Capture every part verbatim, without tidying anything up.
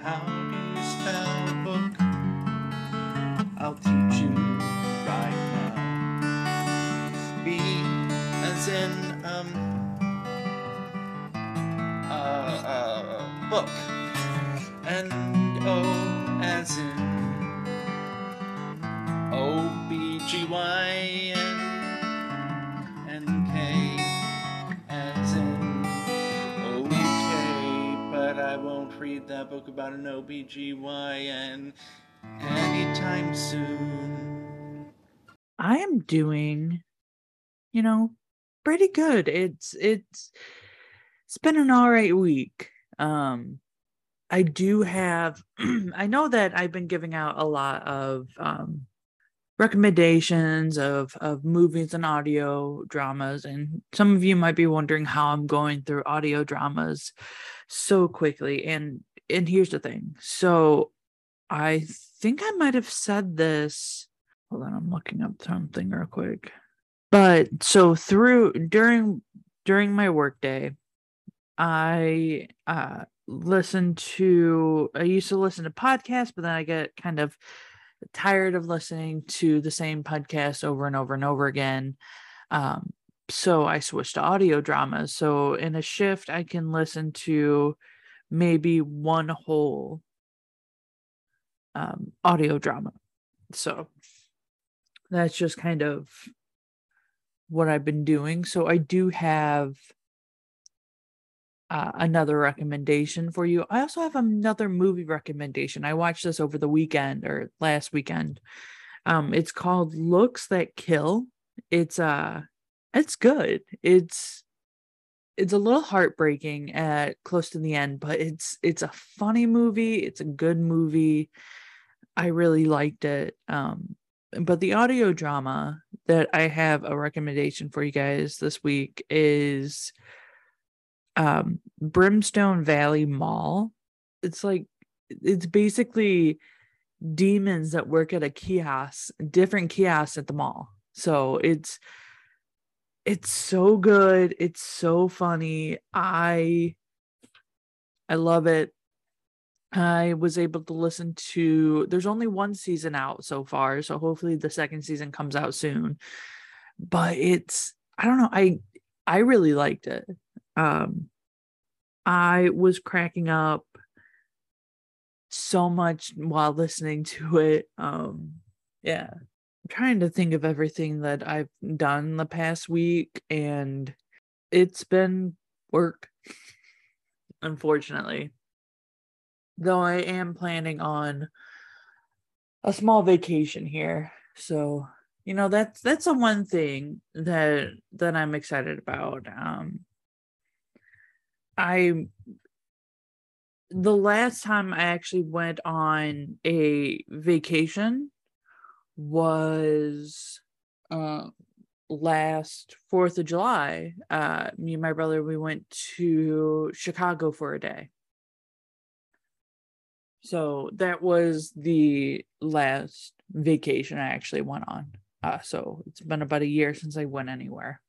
How do you spell book? I'll teach you right now. B as in, um, uh, uh, book. And O as in O B G Y N. And K as in okay, but I won't read that book about an O B G Y N anytime soon. I am doing, you know, pretty good. It's it's it's been an all right week. Um I do have I know that I've been giving out a lot of um recommendations of of movies and audio dramas, and some of you might be wondering how I'm going through audio dramas so quickly. And and here's the thing. So I think I might have said this. Hold on, I'm looking up something real quick. But so through during during my workday, I uh listen to I used to listen to podcasts, but then I get kind of tired of listening to the same podcast over and over and over again. Um, so I switched to audio dramas. So in a shift, I can listen to maybe one whole um, audio drama. So that's just kind of what I've been doing. So I do have uh, another recommendation for you. I also have another movie recommendation. I watched this over the weekend or last weekend. Um, it's called Looks That Kill. It's uh it's good. It's it's a little heartbreaking at close to the end, but it's it's a funny movie. It's a good movie. I really liked it. Um, but the audio drama that I have a recommendation for you guys this week is um Brimstone Valley Mall. It's like it's basically demons that work at a kiosk, different kiosks at the mall. So it's it's so good. It's so funny. I I love it. I was able to listen to there's only one season out so far, so hopefully the second season comes out soon. But it's I don't know, I I really liked it. Um I was cracking up so much while listening to it. Um yeah. I'm trying to think of everything that I've done the past week, and it's been work, unfortunately. Though I am planning on a small vacation here. So, you know, that's that's the one thing that that I'm excited about. Um I the last time I actually went on a vacation was uh last fourth of July. Uh me and my brother, we went to Chicago for a day. So that was the last vacation I actually went on. Uh so it's been about a year since I went anywhere.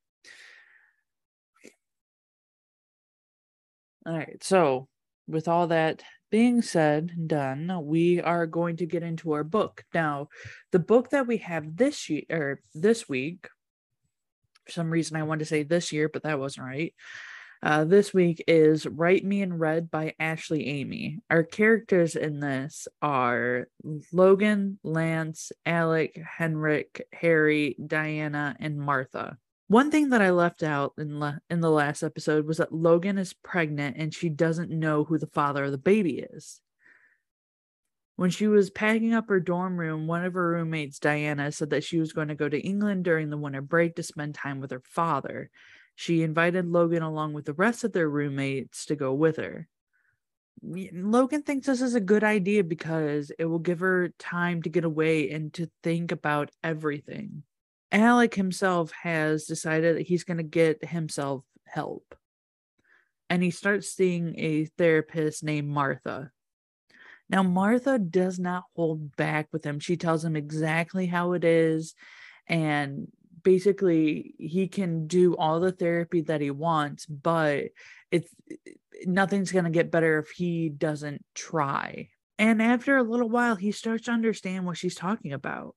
All right. So with all that being said and done, we are going to get into our book. Now, the book that we have this year or this week, for some reason I wanted to say this year, but that wasn't right. Uh, this week is Write Me in Red by Ashley Amy. Our characters in this are Logan, Lance, Alec, Henrik, Harry, Diana, and Martha. One thing that I left out in, le- in the last episode was that Logan is pregnant and she doesn't know who the father of the baby is. When she was packing up her dorm room, one of her roommates, Diana, said that she was going to go to England during the winter break to spend time with her father. She invited Logan along with the rest of their roommates to go with her. Logan thinks this is a good idea because it will give her time to get away and to think about everything. Alec himself has decided that he's going to get himself help. And he starts seeing a therapist named Martha. Now, Martha does not hold back with him. She tells him exactly how it is. And basically, he can do all the therapy that he wants, but it's nothing's going to get better if he doesn't try. And after a little while, he starts to understand what she's talking about.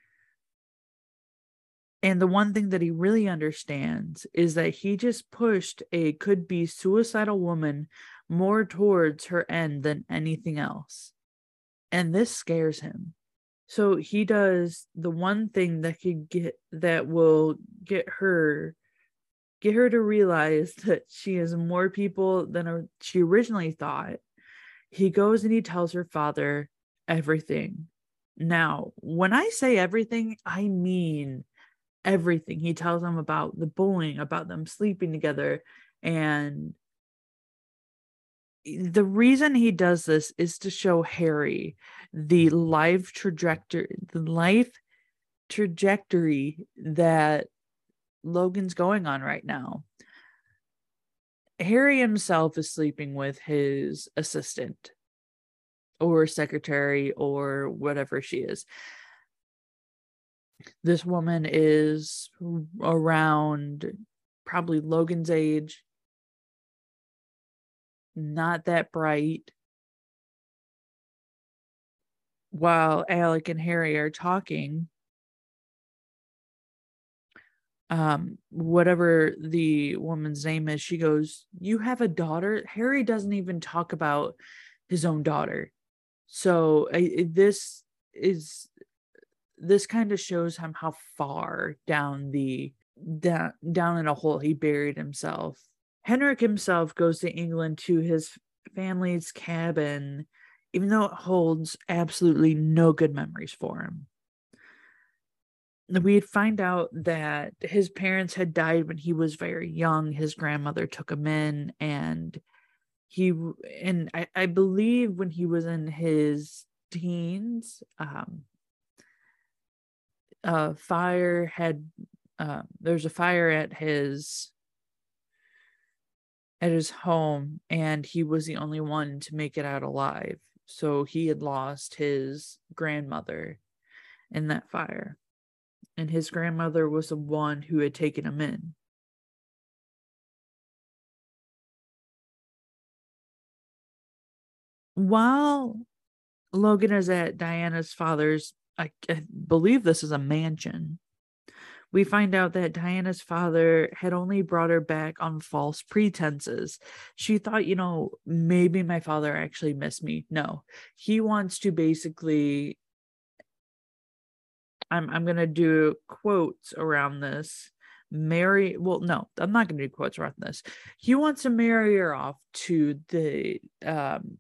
And the one thing that he really understands is that he just pushed a could be suicidal woman more towards her end than anything else. And this scares him. So he does the one thing that could get that will get her get her to realize that she has more people than she originally thought. He goes and he tells her father everything. Now, when I say everything, I mean everything. He tells them about the bullying, about them sleeping together. And the reason he does this is to show Harry the life trajectory, the life trajectory that Logan's going on right now. Harry himself is sleeping with his assistant or secretary or whatever she is. This woman is around probably Logan's age, not that bright. While Alec and Harry are talking, um, whatever the woman's name is, she goes, "You have a daughter?" Harry doesn't even talk about his own daughter. So I, this is this kind of shows him how far down the down, down in a hole he buried himself. Henrik himself goes to England to his family's cabin, even though it holds absolutely no good memories for him. We'd find out that his parents had died when he was very young. His grandmother took him in, and he and I, I believe when he was in his teens, um, a fire had uh, there's a fire at his at his home, and he was the only one to make it out alive. So he had lost his grandmother in that fire. And his grandmother was the one who had taken him in. While Logan is at Diana's father's, I, I believe this is a mansion, we find out that Diana's father had only brought her back on false pretenses. She thought, you know, maybe my father actually missed me. No, he wants to basically, I'm I'm gonna do quotes around this. Marry, well, no, I'm not gonna do quotes around this. He wants to marry her off to the um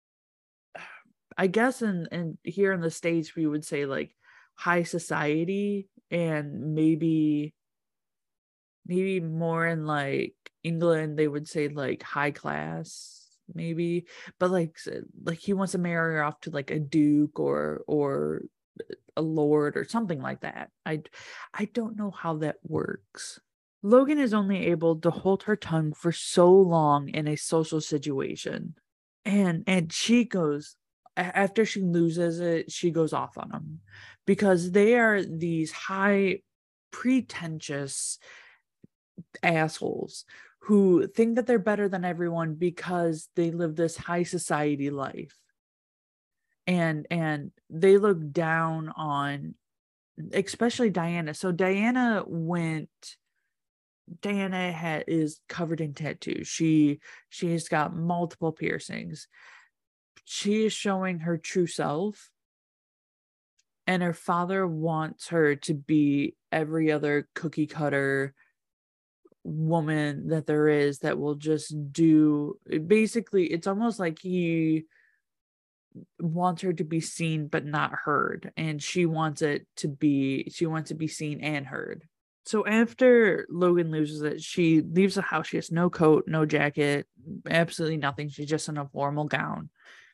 I guess in in here in the States we would say like high society, and maybe maybe more in like England they would say like high class, maybe, but like like he wants to marry her off to like a duke or or a lord or something like that. I I don't know how that works. Logan is only able to hold her tongue for so long in a social situation. And and she goes, after she loses it, she goes off on him because they are these high pretentious assholes who think that they're better than everyone because they live this high society life. And and they look down on especially Diana. So Diana went Diana ha- is covered in tattoos. She she's got multiple piercings. She is showing her true self, and her father wants her to be every other cookie cutter woman that there is that will just do basically. It's almost like he wants her to be seen but not heard, and she wants it to be she wants to be seen and heard. So after Logan loses it, she leaves the house. She has no coat, no jacket, absolutely nothing. She's just in a formal gown,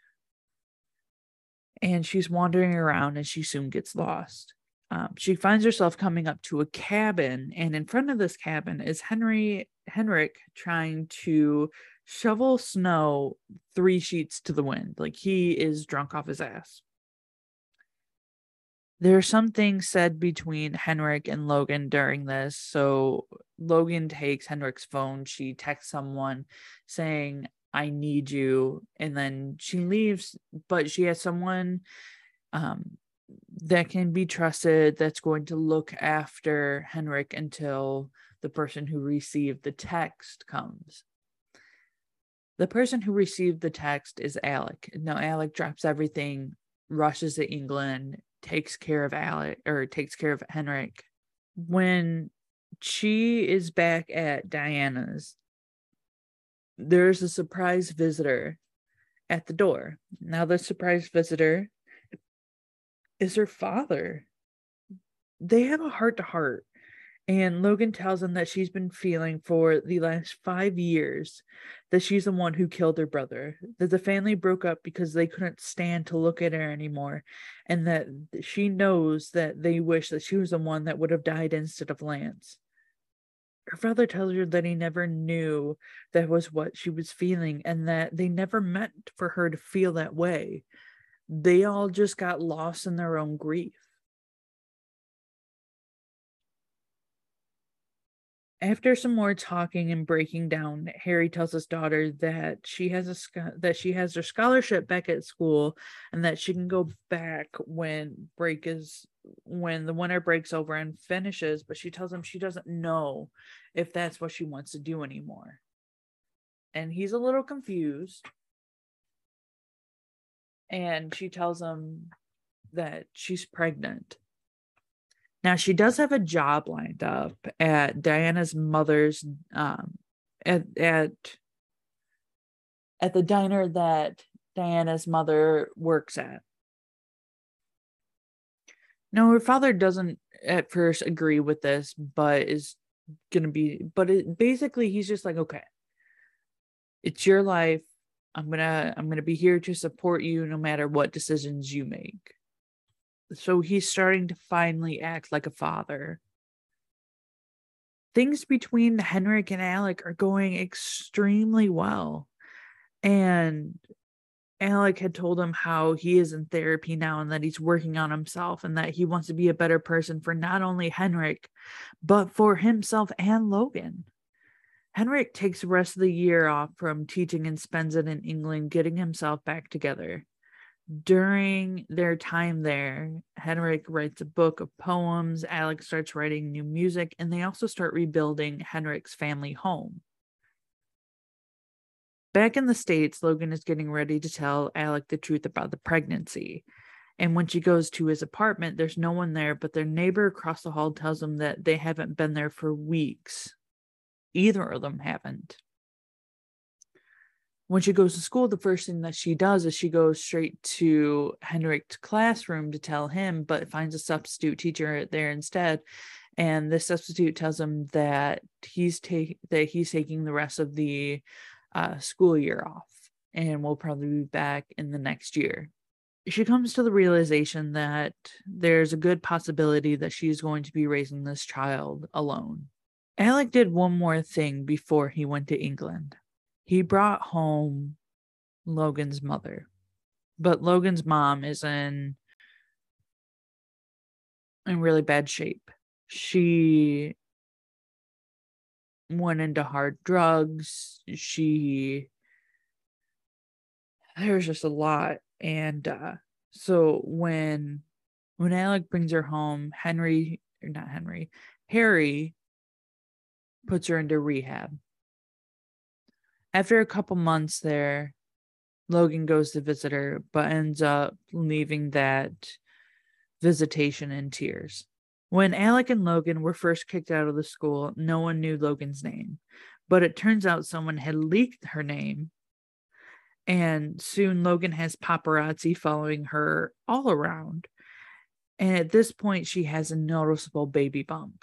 and she's wandering around, and she soon gets lost. Um, she finds herself coming up to a cabin, and in front of this cabin is Henry Henrik trying to shovel snow three sheets to the wind. Like he is drunk off his ass. There are some things said between Henrik and Logan during this. So Logan takes Henrik's phone. She texts someone saying, I need you. And then she leaves, but she has someone um, that can be trusted that's going to look after Henrik until the person who received the text comes. The person who received the text is Alec. Now, Alec drops everything, rushes to England, takes care of Alec, or takes care of Henrik. When she is back at Diana's, there's a surprise visitor at the door. Now, the surprise visitor is her father. They have a heart-to-heart. And Logan tells him that she's been feeling for the last five years that she's the one who killed her brother, that the family broke up because they couldn't stand to look at her anymore, and that she knows that they wish that she was the one that would have died instead of Lance. Her father tells her that he never knew that was what she was feeling, and that they never meant for her to feel that way. They all just got lost in their own grief. After some more talking and breaking down, Harry tells his daughter that she has a that she has her scholarship back at school, and that she can go back when break is when the winter breaks over and finishes. But she tells him she doesn't know if that's what she wants to do anymore, and he's a little confused. And she tells him that she's pregnant. Now, she does have a job lined up at Diana's mother's, um, at, at, at the diner that Diana's mother works at. Now, her father doesn't at first agree with this, but is going to be, but it, basically he's just like, okay, it's your life. I'm going to, I'm going to be here to support you no matter what decisions you make. So he's starting to finally act like a father. Things between Henrik and Alec are going extremely well. And Alec had told him how he is in therapy now and that he's working on himself and that he wants to be a better person for not only Henrik, but for himself and Logan. Henrik takes the rest of the year off from teaching and spends it in England getting himself back together. During their time there, Henrik writes a book of poems, Alec starts writing new music, and they also start rebuilding Henrik's family home. Back in the States, Logan is getting ready to tell Alec the truth about the pregnancy. And when she goes to his apartment, there's no one there, but their neighbor across the hall tells them that they haven't been there for weeks. Either of them haven't. When she goes to school, the first thing that she does is she goes straight to Henrik's classroom to tell him, but finds a substitute teacher there instead. And the substitute tells him that he's take that he's taking the rest of the uh, school year off and will probably be back in the next year. She comes to the realization that there's a good possibility that she's going to be raising this child alone. Alec did one more thing before he went to England. He brought home Logan's mother, but Logan's mom is in, in really bad shape. She went into hard drugs. She, there's just a lot. And uh, so when, when Alec brings her home, Henry, or not Henry, Harry puts her into rehab. After a couple months there, Logan goes to visit her, but ends up leaving that visitation in tears. When Alec and Logan were first kicked out of the school, no one knew Logan's name, but it turns out someone had leaked her name, and soon Logan has paparazzi following her all around. And at this point, she has a noticeable baby bump.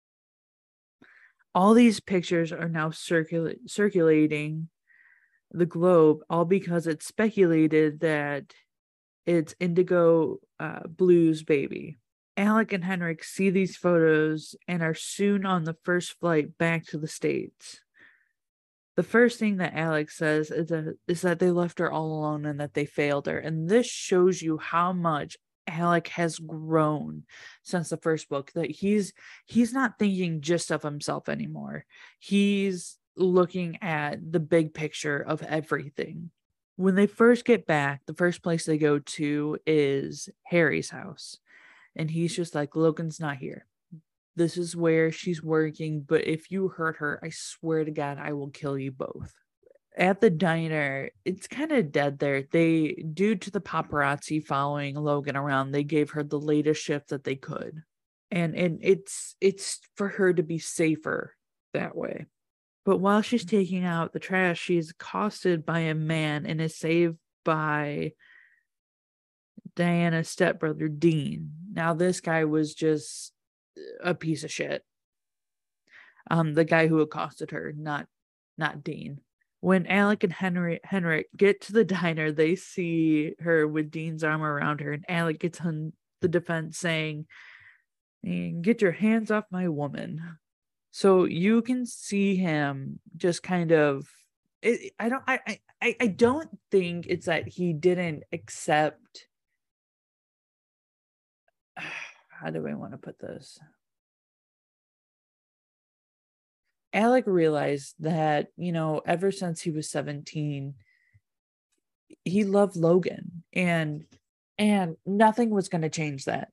All these pictures are now circula- circulating the globe, all because it's speculated that it's Indigo uh, Blue's baby. Alec and Henrik see these photos and are soon on the first flight back to the States. The first thing that Alec says is that, is that they left her all alone and that they failed her. And this shows you how much Alec has grown since the first book, that he's he's not thinking just of himself anymore. He's looking at the big picture of everything. When they first get back, the first place they go to is Harry's house. And he's just like, Logan's not here. This is where she's working, but if you hurt her, I swear to God, I will kill you both. At the diner, it's kind of dead there. They, due to the paparazzi following Logan around, they gave her the latest shift that they could. And and it's it's for her to be safer that way. But while she's taking out the trash, she's accosted by a man and is saved by Diana's stepbrother, Dean. Now, this guy was just a piece of shit. Um, the guy who accosted her, not not Dean. When Alec and Henry Henrik get to the diner, they see her with Dean's arm around her, and Alec gets on the defense saying, "Get your hands off my woman." So you can see him just kind of. It, I don't. I, I. I don't think it's that he didn't accept. How do I want to put this? Alec realized that, you know, ever since he was seventeen, he loved Logan, and and nothing was going to change that.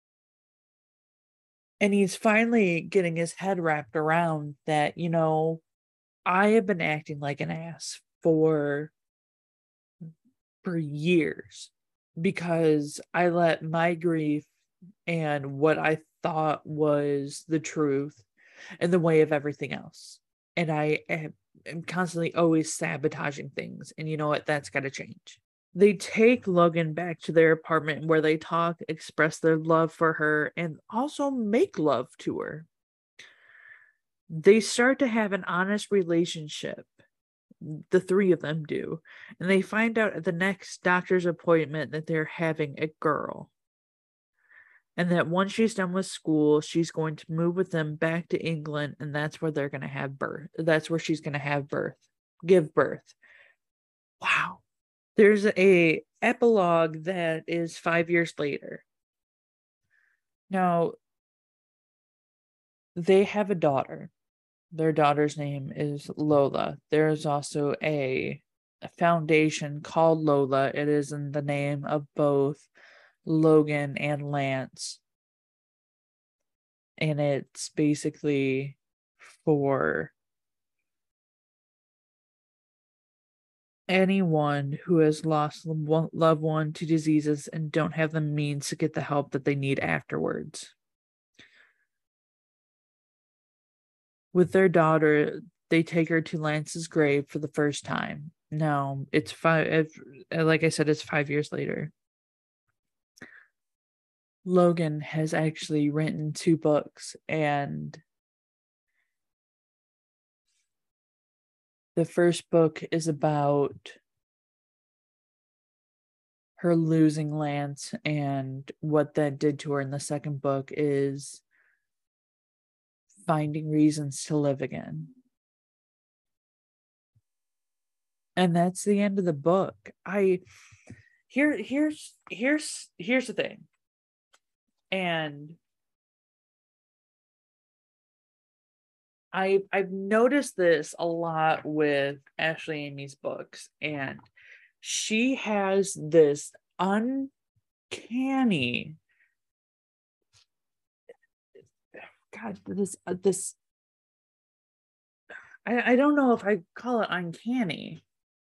And he's finally getting his head wrapped around that, you know, I have been acting like an ass for for years because I let my grief and what I thought was the truth in the way of everything else. And I am, am constantly always sabotaging things. And you know what? That's got to change. They take Logan back to their apartment where they talk, express their love for her, and also make love to her. They start to have an honest relationship. The three of them do. And they find out at the next doctor's appointment that they're having a girl. And that once she's done with school, she's going to move with them back to England, and that's where they're going to have birth. That's where she's going to have birth, give birth. Wow. There's a epilogue that is five years later. Now, they have a daughter. Their daughter's name is Lola. There's also a, a foundation called Lola. It is in the name of both Logan and Lance. And it's basically for anyone who has lost a loved one to diseases and don't have the means to get the help that they need afterwards. With their daughter, they take her to Lance's grave for the first time. Now, it's five, like I said, it's five years later. Logan has actually written two books, and the first book is about her losing Lance and what that did to her. And the second book is finding reasons to live again. And that's the end of the book. I here here's here's here's the thing. And I I've noticed this a lot with Ashley Amy's books, and she has this uncanny God, this uh, this I, I don't know if I call it uncanny.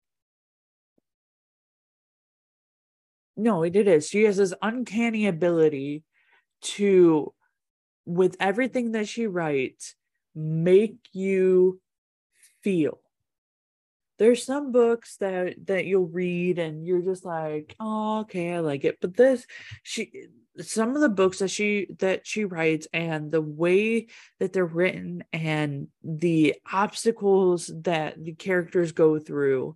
No, it is. She has this uncanny ability to, with everything that she writes, make you feel. There's some books that that you'll read and you're just like, oh, okay, I like it. But this, she, some of the books that she that she writes and the way that they're written and the obstacles that the characters go through,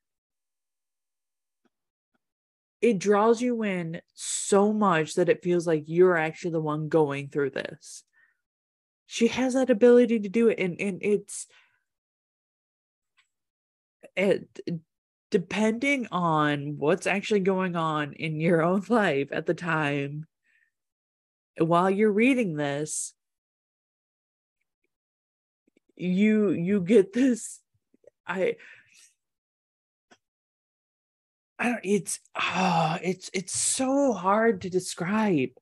it draws you in so much that it feels like you're actually the one going through this. She has that ability to do it, and, and it's it depending on what's actually going on in your own life at the time, while you're reading this, you you get this. I I don't. It's ah, oh, it's it's so hard to describe.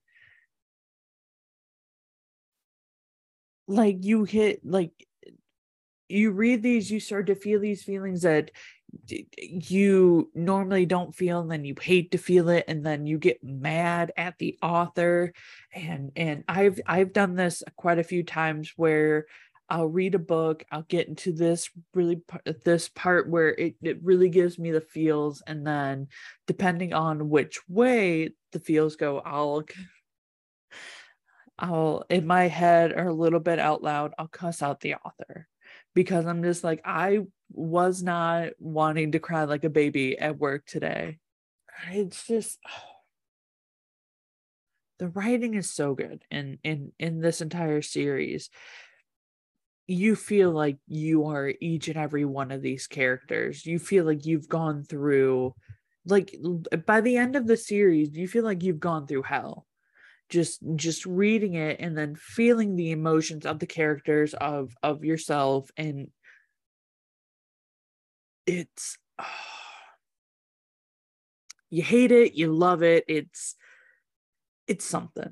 Like you hit like you read these, you start to feel these feelings that you normally don't feel, and then you hate to feel it, and then you get mad at the author. And and I've I've done this quite a few times where I'll read a book, I'll get into this really this part where it, it really gives me the feels, and then depending on which way the feels go, I'll I'll in my head or a little bit out loud, I'll cuss out the author, because I'm just like, I was not wanting to cry like a baby at work today. It's just oh, the writing is so good in in in this entire series. You feel like you are each and every one of these characters. You feel like you've gone through, like by the end of the series, you feel like you've gone through hell. Just just reading it and then feeling the emotions of the characters, of of yourself, and it's oh, you hate it, you love it. It's it's something.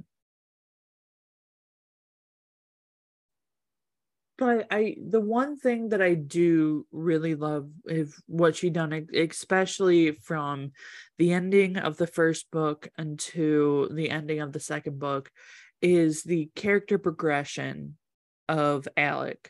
But I, the one thing that I do really love is what she done, especially from the ending of the first book until the ending of the second book, is the character progression of Alec.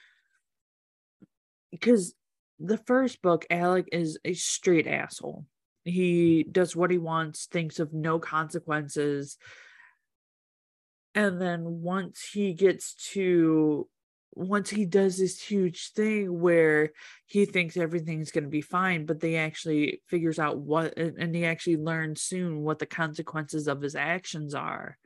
Because the first book, Alec is a straight asshole. He does what he wants, thinks of no consequences. And then once he gets to once he does this huge thing where he thinks everything's going to be fine, but they actually figures out what, and he actually learns soon what the consequences of his actions are.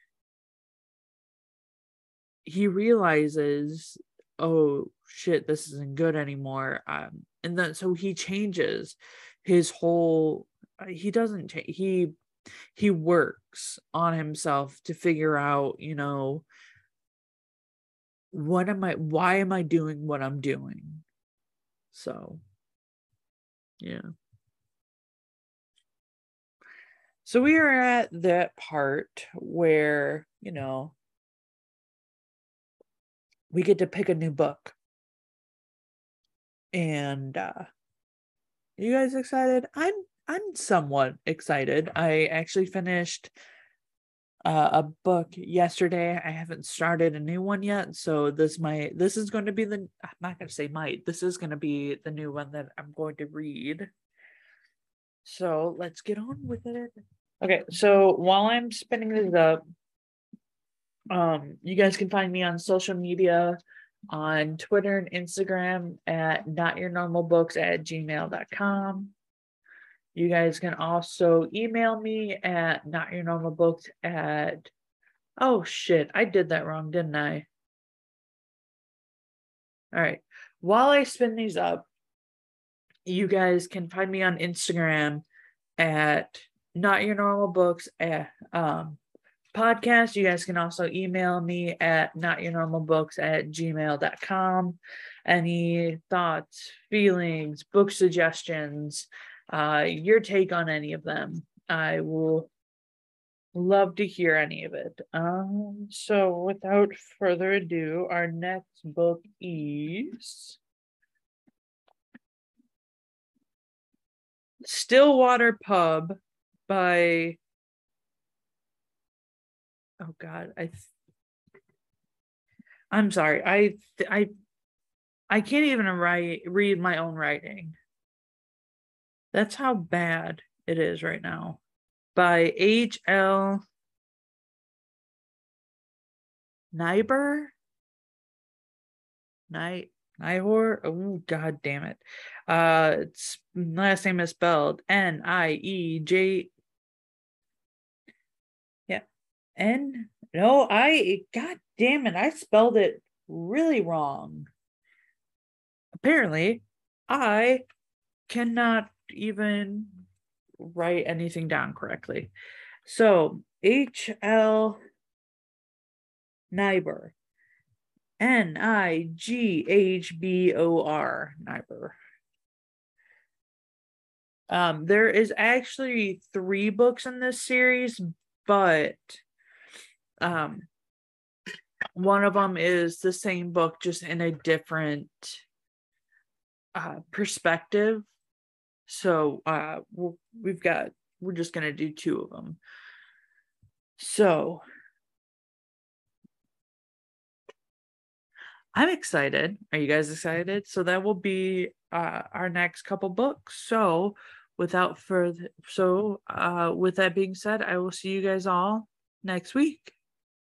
He realizes, oh shit, this isn't good anymore. Um, and then, so he changes his whole, he doesn't, he, he works on himself to figure out, you know, what am I, why am I doing what I'm doing? So, yeah. So we are at that part where, you know, we get to pick a new book. And uh you guys excited? I'm I'm somewhat excited. I actually finished Uh, a book yesterday. I haven't started a new one yet, so this might this is going to be the I'm not going to say might this is going to be the new one that I'm going to read. So let's get on with it. Okay, so while I'm spinning this up, um, you guys can find me on social media, on Twitter and Instagram at notyournormalbooks at gmail dot com. You guys can also email me at notyournormalbooks at, oh shit, I did that wrong, didn't I? All right. While I spin these up, you guys can find me on Instagram at notyournormalbooks at um, podcast. You guys can also email me at notyournormalbooks at gmail dot com. Any thoughts, feelings, book suggestions, uh, your take on any of them. I will love to hear any of it. Um, so without further ado, our next book is Stillwater Pub by, oh God, I, I'm sorry, I, I, I can't even write, read my own writing. That's how bad it is right now. By H L Niebuhr? Night Nihor? Oh God damn it. Uh its last name is spelled N I E J. Yeah. N no, I God damn it, I spelled it really wrong. Apparently, I cannot even write anything down correctly. So H L Nibor. N I G H B O R. Nibor. Um, there is actually three books in this series, but um, one of them is the same book, just in a different uh, perspective. So uh, we'll, we've got, we're just going to do two of them. So I'm excited. Are you guys excited? So that will be uh, our next couple books. So without further, so uh, with that being said, I will see you guys all next week.